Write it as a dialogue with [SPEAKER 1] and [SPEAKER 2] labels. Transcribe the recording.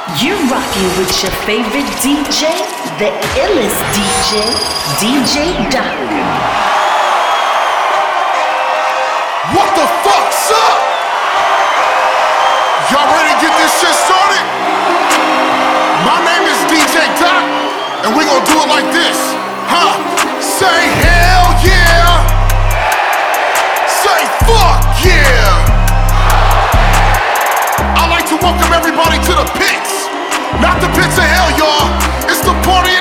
[SPEAKER 1] You're rocking with your favorite DJ, the illest DJ, DJ Darwin.
[SPEAKER 2] What the fuck's up? Y'all ready to get this shit started? My name is DJ Doc, and we gonna do it like this. Huh? Say hell yeah! Say fuck yeah! I'd like to welcome everybody to the pits. Not the pits of hell, y'all. It's the party